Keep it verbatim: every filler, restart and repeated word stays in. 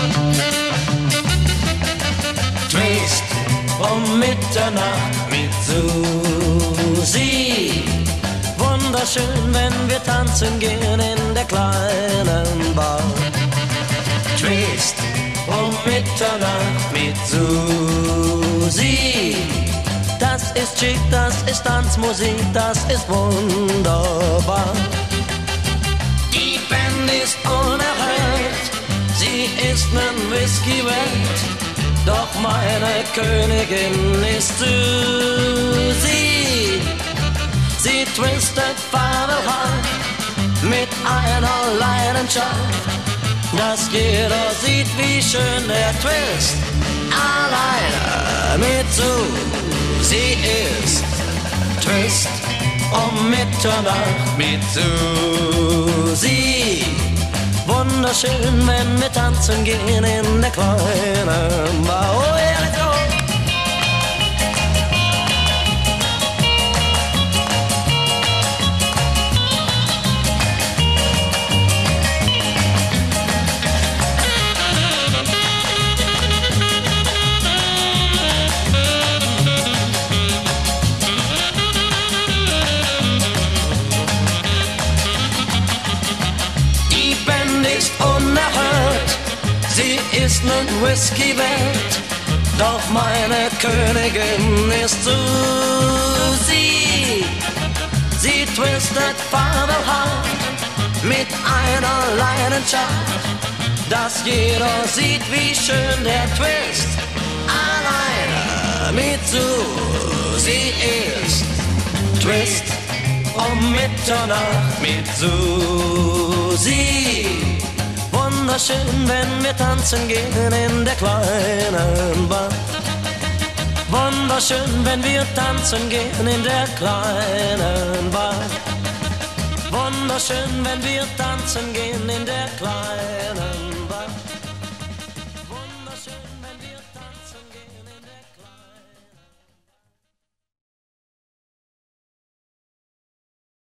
Twist um Mitternacht mit Susi. Wunderschön, wenn wir tanzen gehen in der kleinen Bar. Twist um Mitternacht mit Susi. Das ist schick, das ist Tanzmusik, das ist wunderbar. Die Band ist unerhört, sie ist nen Whisky wert, doch meine Königin ist Susi. Sie twistet fabelhaft mit einer Leidenschaft, dass jeder sieht, wie schön der Twist alleine mit Susi ist. Twist um Mitternacht mit Susi. Wunderschön, wenn wir tanzen gehen in der kleinen Bar. Oh yeah, let's go! Unerhört, sie ist nen Whisky wert, doch meine Königin ist Susi. Sie twistet fabelhaft mit einer Leidenschaft, dass jeder sieht, wie schön der Twist alleine mit Susi ist. Twist um Mitternacht mit Susi. Wunderschön, wenn wir tanzen gehen in der kleinen Bar. Wunderschön, wenn wir tanzen gehen in der kleinen Bar. Wunderschön, wenn wir tanzen gehen in der kleinen Bar.